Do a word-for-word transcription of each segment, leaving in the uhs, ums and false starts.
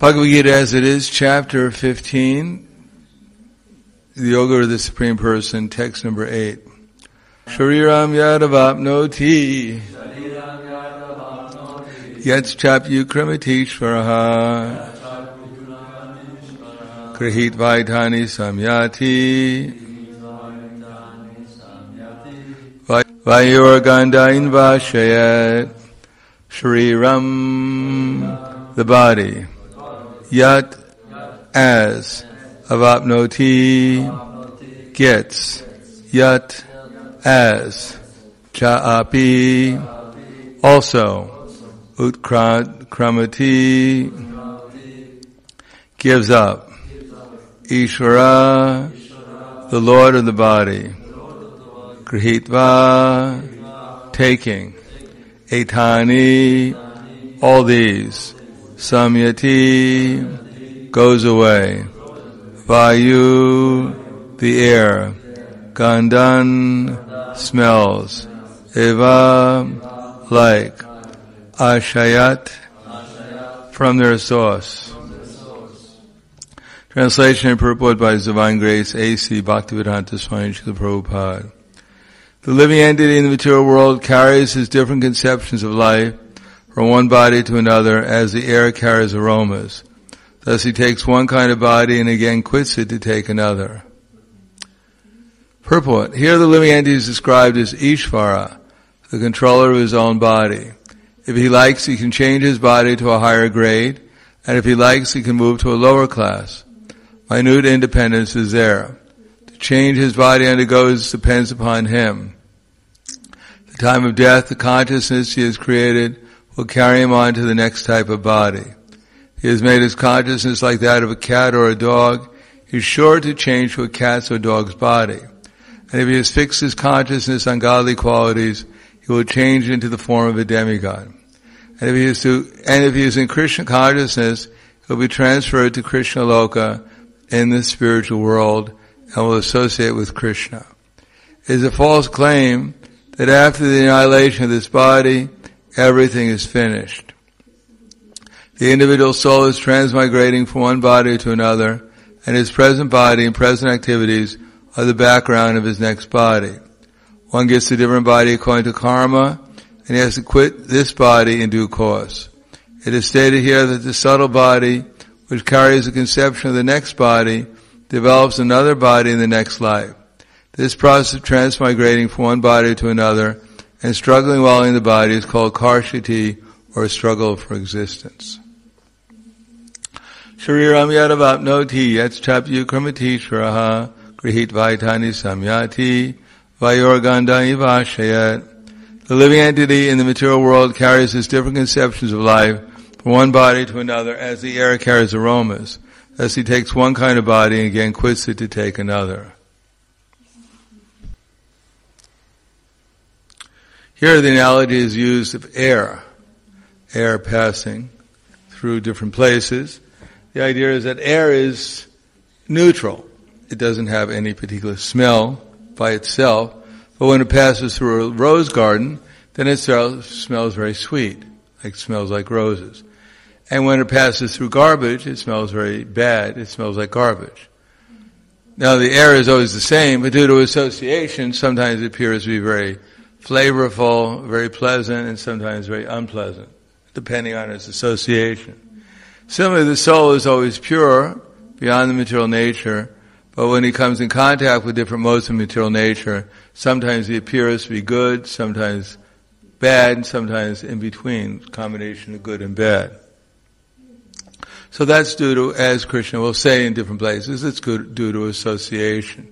Bhagavad Gita as it is, chapter fifteen, the Yoga of the Supreme Person, text number eight. Shariram yadavapnoti yatschapyukramati grihit vaitani samyati vayorgandain vashayat Shariram, the body. Yat, as, avapnoti, gets, yat, as, cha'api, also, utkramati, gives up, Ishvara, the Lord of the body, grihitva, taking, etani, all these, samyati, goes away. Vayu, the air. Gandhan, smells. Eva, like. Ashayat, from their source. Translation and purport by His Divine Grace, A C Bhaktivedanta Swami Srila Prabhupada. The living entity in the material world carries his different conceptions of life from one body to another as the air carries aromas. Thus he takes one kind of body and again quits it to take another. Purport. Here the living entity is described as Ishvara, the controller of his own body. If he likes, he can change his body to a higher grade, and if he likes, he can move to a lower class. Minute independence is there. To change his body undergoes depends upon him. At the time of death, the consciousness he has created will carry him on to the next type of body. He has made his consciousness like that of a cat or a dog. He is sure to change to a cat's or dog's body. And if he has fixed his consciousness on godly qualities, he will change into the form of a demigod. And if he is to, and if he is in Krishna consciousness, he will be transferred to Krishna Loka in the spiritual world and will associate with Krishna. It is a false claim that after the annihilation of this body, everything is finished. The individual soul is transmigrating from one body to another, and his present body and present activities are the background of his next body. One gets a different body according to karma, and he has to quit this body in due course. It is stated here that the subtle body, which carries the conception of the next body, develops another body in the next life. This process of transmigrating from one body to another and struggling while in the body is called karshati, or a struggle for existence. Shariram yadavapnoti yatschapyukramati shraha grihit vaitani samyati vayorgandani vashayat. The living entity in the material world carries his different conceptions of life from one body to another as the air carries aromas. Thus he takes one kind of body and again quits it to take another. Here the analogy is used of air, air passing through different places. The idea is that air is neutral. It doesn't have any particular smell by itself, but when it passes through a rose garden, then it smells very sweet, like smells like roses. And when it passes through garbage, it smells very bad, it smells like garbage. Now the air is always the same, but due to association, sometimes it appears to be very flavorful, very pleasant, and sometimes very unpleasant, depending on its association. Similarly, the soul is always pure, beyond the material nature, but when he comes in contact with different modes of material nature, sometimes he appears to be good, sometimes bad, and sometimes in between, combination of good and bad. So that's due to, as Krishna will say in different places, it's good, due to association.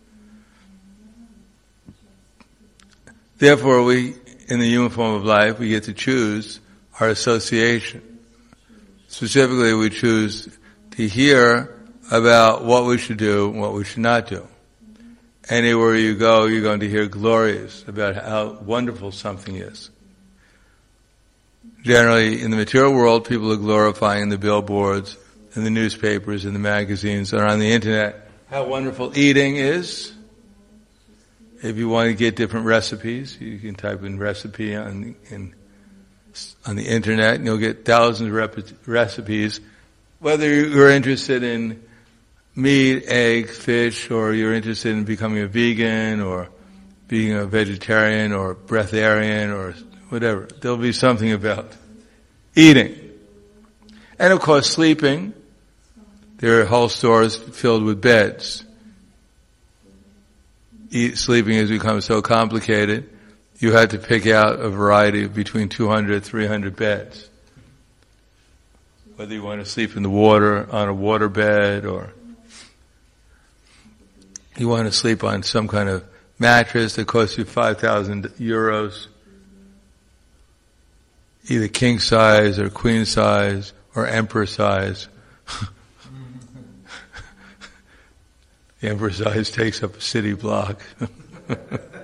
Therefore, we, in the human form of life, we get to choose our association. Specifically, we choose to hear about what we should do and what we should not do. Anywhere you go, you're going to hear glories about how wonderful something is. Generally, in the material world, people are glorifying the billboards and the newspapers and the magazines and on the internet how wonderful eating is. If you want to get different recipes, you can type in recipe on in, on the internet, and you'll get thousands of rep- recipes whether you're interested in meat, eggs, fish, or you're interested in becoming a vegan or being a vegetarian or breatharian or whatever, there'll be something about eating. And of course sleeping. There are whole stores filled with beds. Eat, sleeping has become so complicated, you had to pick out a variety of between two hundred, three hundred beds. Whether you want to sleep in the water, on a water bed, or you want to sleep on some kind of mattress that costs you five thousand euros, either king size or queen size or emperor size. The emperor size takes up a city block. In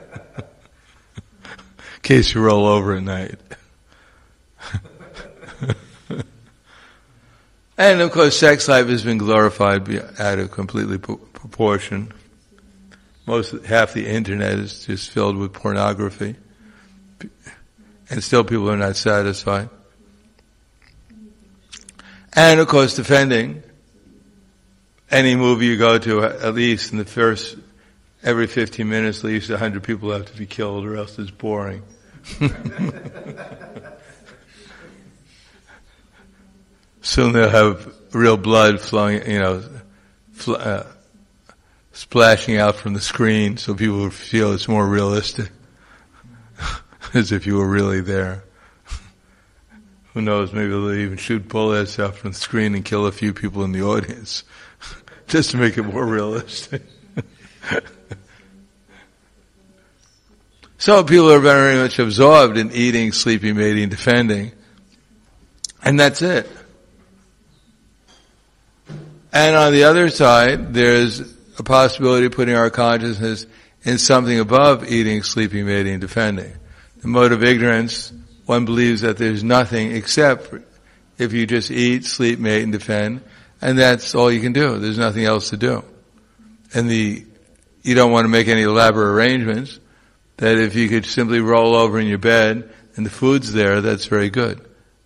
case you roll over at night. And of course sex life has been glorified out of completely proportion. Most, half the internet is just filled with pornography. And still people are not satisfied. And of course defending. Any movie you go to, at least in the first, every fifteen minutes, at least a hundred people have to be killed or else it's boring. Soon they'll have real blood flowing, you know, fl- uh, splashing out from the screen so people will feel it's more realistic. As if you were really there. Who knows, maybe they'll even shoot bullets out from the screen and kill a few people in the audience. Just to make it more realistic. So people are very much absorbed in eating, sleeping, mating, defending. And that's it. And on the other side, there's a possibility of putting our consciousness in something above eating, sleeping, mating, defending. The mode of ignorance, one believes that there's nothing except if you just eat, sleep, mate, and defend, and that's all you can do. There's nothing else to do. And the, you don't want to make any elaborate arrangements, that if you could simply roll over in your bed and the food's there, that's very good.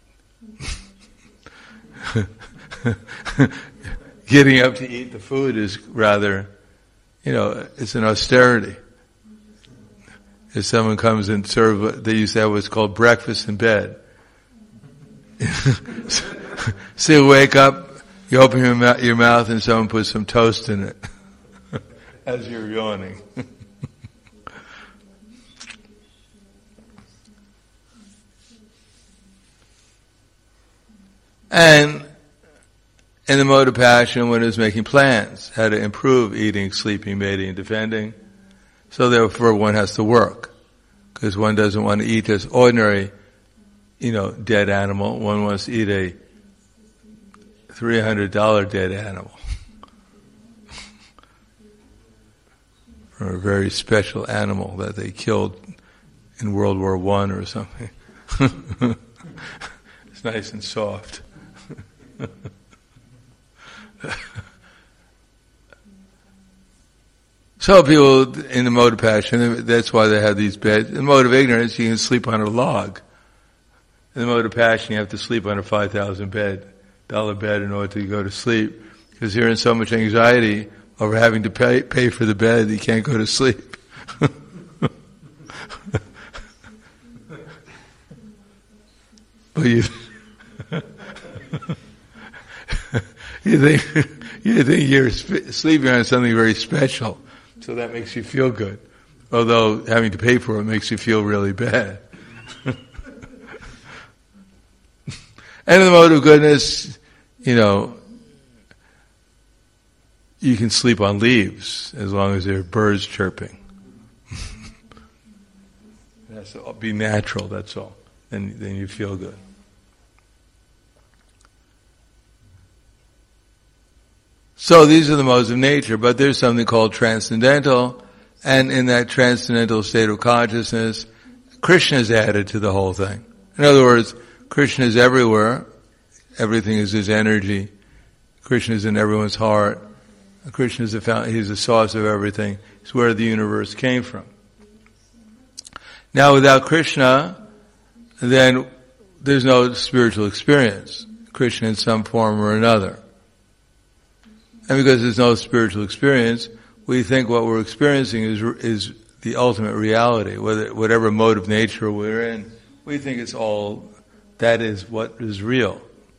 Getting up to eat the food is rather, you know, it's an austerity. If someone comes and serve, they used to have what's called breakfast in bed. So you wake up, you open your, mouth, your mouth and someone puts some toast in it as you're yawning. And in the mode of passion, one is making plans how to improve eating, sleeping, mating, and defending. So therefore one has to work. Because one doesn't want to eat this ordinary, you know, dead animal. One wants to eat a three hundred dollars dead animal. Or a very special animal that they killed in World War One or something. It's nice and soft. So people in the mode of passion, that's why they have these beds. In the mode of ignorance, you can sleep on a log. In the mode of passion, you have to sleep on a five thousand bed, dollar bed in order to go to sleep. Because you're in so much anxiety over having to pay, pay for the bed, you can't go to sleep. But you, you think, you think you're sp- sleeping on something very special. So that makes you feel good. Although having to pay for it makes you feel really bad. And in the mode of goodness, you know, you can sleep on leaves as long as there are birds chirping. That's to be natural, that's all. Then, then you feel good. So these are the modes of nature, but there's something called transcendental, and in that transcendental state of consciousness, Krishna is added to the whole thing. In other words, Krishna is everywhere. Everything is his energy. Krishna is in everyone's heart. Krishna is the fountain, he's the source of everything. It's where the universe came from. Now without Krishna, then there's no spiritual experience. Krishna in some form or another. And because there's no spiritual experience, we think what we're experiencing is is the ultimate reality. Whether whatever mode of nature we're in, we think it's all, that is what is real.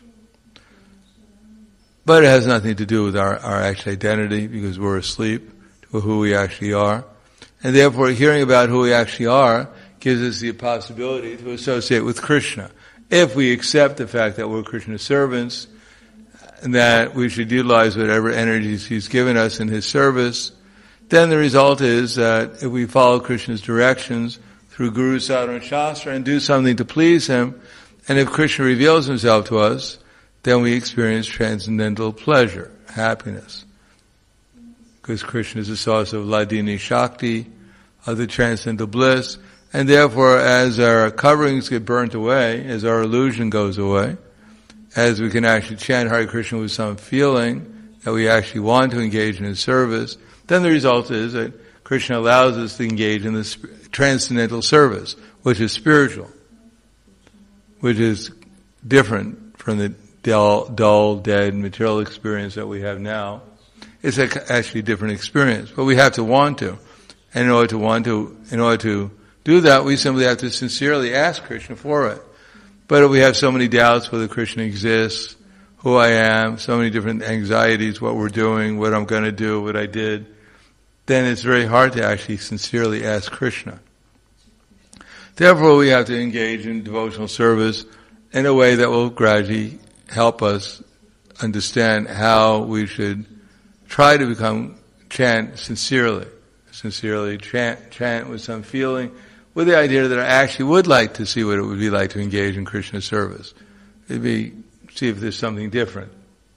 But it has nothing to do with our, our actual identity, because we're asleep to who we actually are. And therefore, hearing about who we actually are gives us the possibility to associate with Krishna. If we accept the fact that we're Krishna's servants, and that we should utilize whatever energies He's given us in His service, then the result is that if we follow Krishna's directions through Guru, Sadhana, and Shastra and do something to please Him, and if Krishna reveals Himself to us, then we experience transcendental pleasure, happiness. Because Krishna is the source of Hladini Shakti, of the transcendental bliss, and therefore as our coverings get burnt away, as our illusion goes away, as we can actually chant Hare Krishna with some feeling that we actually want to engage in His service, then the result is that Krishna allows us to engage in this transcendental service, which is spiritual, which is different from the dull, dull, dead, material experience that we have now. It's actually a different experience, but we have to want to. And in order to want to, in order to do that, we simply have to sincerely ask Krishna for it. But if we have so many doubts whether Krishna exists, who I am, so many different anxieties, what we're doing, what I'm going to do, what I did, then it's very hard to actually sincerely ask Krishna. Therefore, we have to engage in devotional service in a way that will gradually help us understand how we should try to become, chant sincerely, sincerely chant, chant with some feeling, with the idea that I actually would like to see what it would be like to engage in Krishna's service. It'd be, see if there's something different.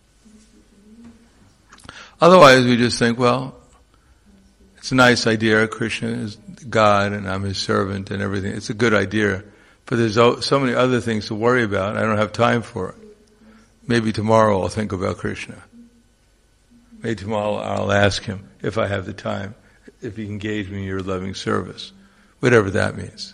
Otherwise, we just think, well, it's a nice idea. Krishna is God and I'm His servant and everything. It's a good idea. But there's so many other things to worry about. I don't have time for it. Maybe tomorrow I'll think about Krishna. Maybe tomorrow I'll ask Him if I have the time, if He can engage me in your loving service. Whatever that means.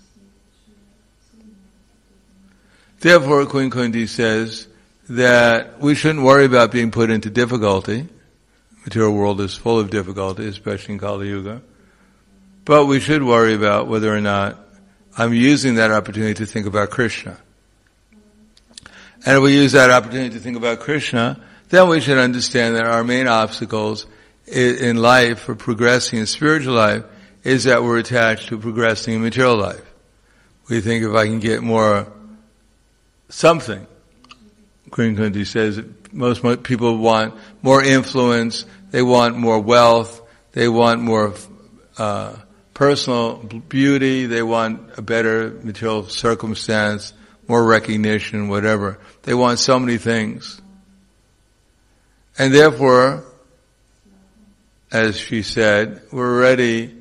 Therefore, Queen Kunti says that we shouldn't worry about being put into difficulty. The material world is full of difficulty, especially in Kali Yuga. But we should worry about whether or not I'm using that opportunity to think about Krishna. And if we use that opportunity to think about Krishna, then we should understand that our main obstacles in life for progressing in spiritual life is that we're attached to progressing in material life. We think if I can get more something, Queen Kunti says that most, most people want more influence, they want more wealth, they want more uh, personal beauty, they want a better material circumstance, more recognition, whatever. They want so many things. And therefore, as she said, we're already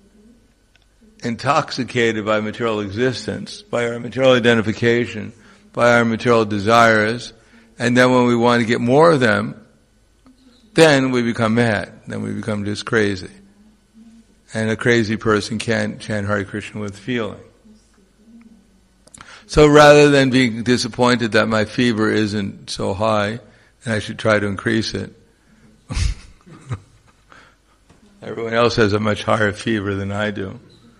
intoxicated by material existence, by our material identification, by our material desires, and then when we want to get more of them, then we become mad, then we become just crazy. And a crazy person can't chant Hare Krishna with feeling. So rather than being disappointed that my fever isn't so high, and I should try to increase it, everyone else has a much higher fever than I do.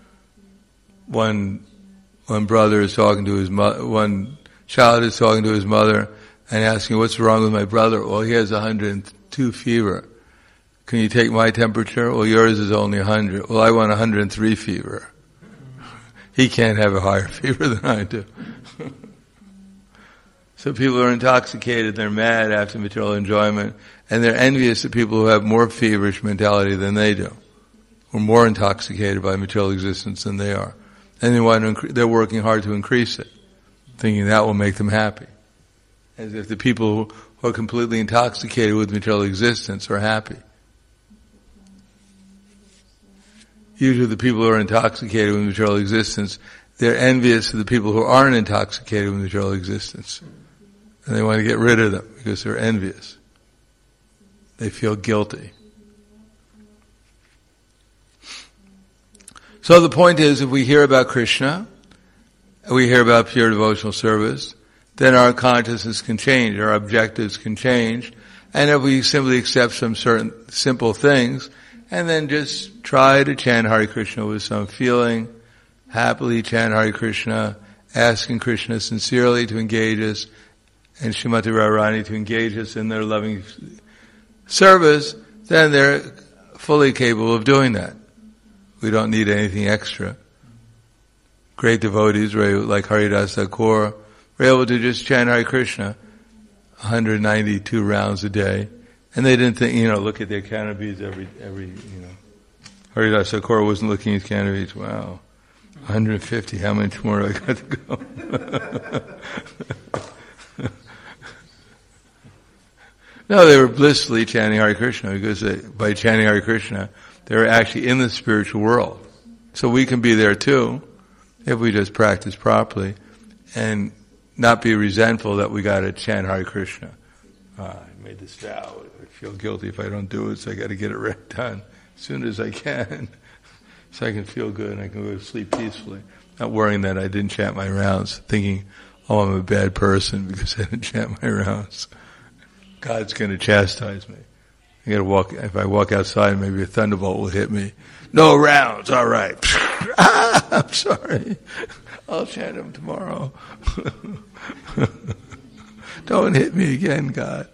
One, one brother is talking to his mother, one child is talking to his mother and asking, what's wrong with my brother? Well, he has one hundred two fever. Can you take my temperature? Well, yours is only one hundred. Well, I want one hundred three fever. He can't have a higher fever than I do. So people are intoxicated, they're mad after material enjoyment, and they're envious of people who have more feverish mentality than they do, who are more intoxicated by material existence than they are. And they want to incre- they're working hard to increase it, thinking that will make them happy. As if the people who are completely intoxicated with material existence are happy. Usually the people who are intoxicated with material existence, they're envious of the people who aren't intoxicated with material existence. And they want to get rid of them because they're envious. They feel guilty. So the point is, if we hear about Krishna, we hear about pure devotional service, then our consciousness can change, our objectives can change, And if we simply accept some certain simple things, and then just try to chant Hare Krishna with some feeling, happily chant Hare Krishna, asking Krishna sincerely to engage us, and Srimati Radharani to engage us in their loving service, then they're fully capable of doing that. We don't need anything extra. Great devotees, like Haridas Thakur, were able to just chant Hare Krishna one hundred ninety-two rounds a day, and they didn't think, you know, look at their canopies every, every, you know. Haridas Thakur wasn't looking at canopies, wow, one hundred fifty, how much more do I got to go? No, they were blissfully chanting Hare Krishna, because they, by chanting Hare Krishna, they were actually in the spiritual world. So we can be there too, if we just practice properly, and not be resentful that we got to chant Hare Krishna. Uh, I made this vow. I feel guilty if I don't do it, so I got to get it right done as soon as I can, so I can feel good and I can go to sleep peacefully. Not worrying that I didn't chant my rounds, thinking, oh, I'm a bad person because I didn't chant my rounds. God's going to chastise me. I got to walk. If I walk outside, maybe a thunderbolt will hit me. No rounds, all right. ah, I'm sorry. I'll chant them tomorrow. Don't hit me again, God.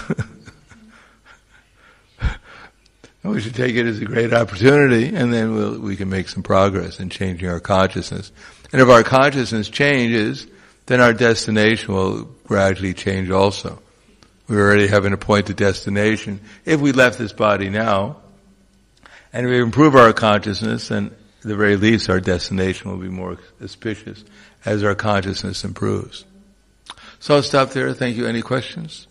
We should take it as a great opportunity, and then we'll, we can make some progress in changing our consciousness. And if our consciousness changes, then our destination will gradually change also. We already have an appointed destination. If we left this body now, and we improve our consciousness, then at the very least our destination will be more auspicious as our consciousness improves. So I'll stop there. Thank you. Any questions?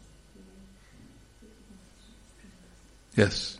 Yes.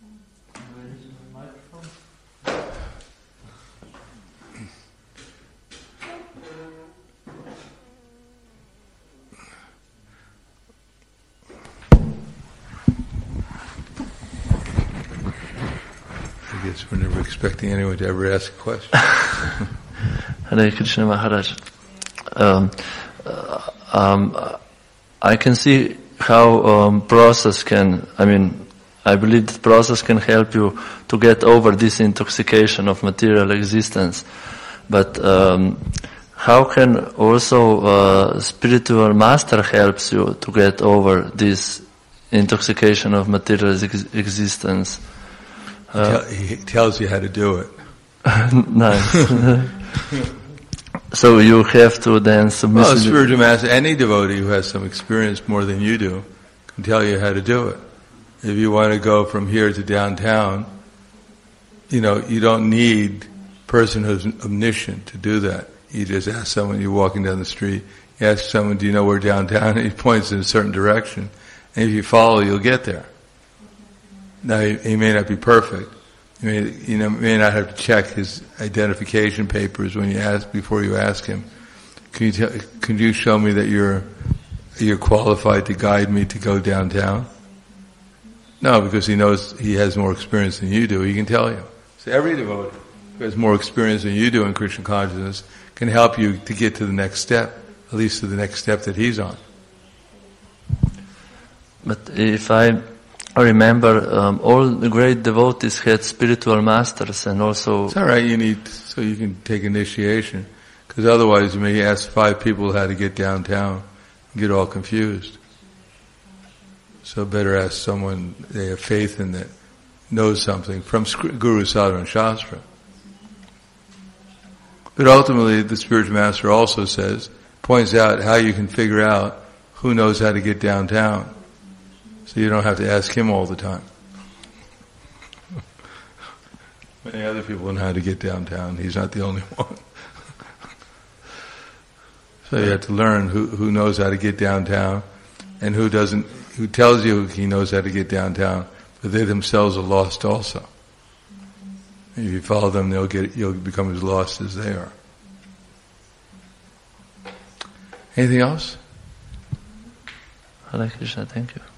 I guess we're never expecting anyone to ever ask a question. Hare Krishna Maharaj. Um, uh, um, I can see how um, process can, I mean, I believe that process can help you to get over this intoxication of material existence. But um, how can also uh, spiritual master helps you to get over this intoxication of material ex- existence? Uh, he tells you how to do it. Nice. So you have to then submit. Well, a spiritual master, any devotee who has some experience more than you do, can tell you how to do it. If you want to go from here to downtown, you know, you don't need a person who's omniscient to do that. You just ask someone, you're walking down the street, you ask someone, do you know where downtown? And he points in a certain direction. And if you follow, you'll get there. Now, he, he may not be perfect. You may, you know, may not have to check his identification papers when you ask, before you ask him. Can you tell, can you show me that you're, you're qualified to guide me to go downtown? No, because he knows he has more experience than you do. He can tell you. So every devotee who has more experience than you do in Krishna consciousness can help you to get to the next step, at least to the next step that he's on. But if I remember, um, all the great devotees had spiritual masters, and also... It's all right, you need, so you can take initiation, because otherwise you may ask five people how to get downtown and get all confused. So better ask someone they have faith in that knows something from Guru, Sadhana, and Shastra. But ultimately, the spiritual master also says, points out how you can figure out who knows how to get downtown. So you don't have to ask him all the time. Many other people know how to get downtown. He's not the only one. So you have to learn who, who knows how to get downtown and who doesn't, who tells you he knows how to get downtown, but they themselves are lost also. If you follow them, they'll get, you'll become as lost as they are. Anything else? Hare Krishna, thank you.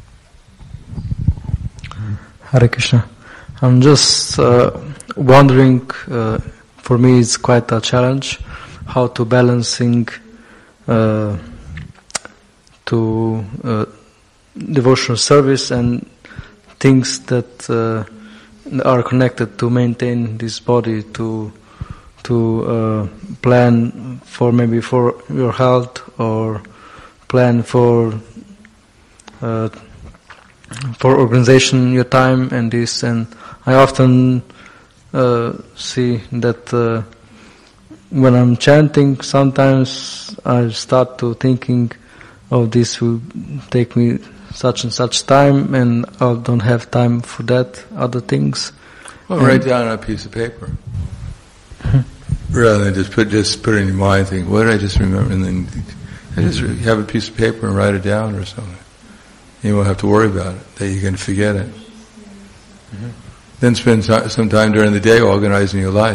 Hare Krishna. I'm just uh, wondering, uh, for me it's quite a challenge, how to balancing uh, to uh, devotional service and things that uh, are connected to maintain this body, to to uh, plan for maybe for your health, or plan for uh, for organization your time and this. And I often uh, see that uh, when I'm chanting, sometimes I start to thinking, oh, this will take me such and such time, and I don't have time for that, other things. Well, write down on a piece of paper. Rather than just put just put it in your mind, think, what did I just remember? And then just have a piece of paper and write it down or something. You won't have to worry about it, that you can forget it. Mm-hmm. Then spend some time during the day organizing your life.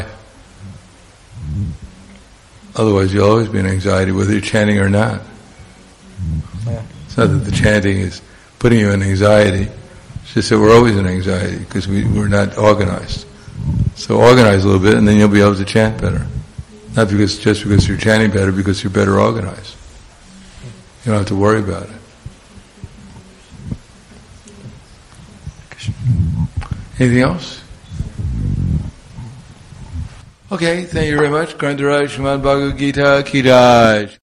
Otherwise you'll always be in anxiety whether you're chanting or not. Yeah. It's not that the chanting is putting you in anxiety, it's just that we're always in anxiety because we, we're not organized. So organize a little bit and then you'll be able to chant better. Not because just because you're chanting better, because you're better organized. You don't have to worry about it. Anything else? Okay, thank you very much. Grandaraj Srimad Bhagavad Gita Ki Jai.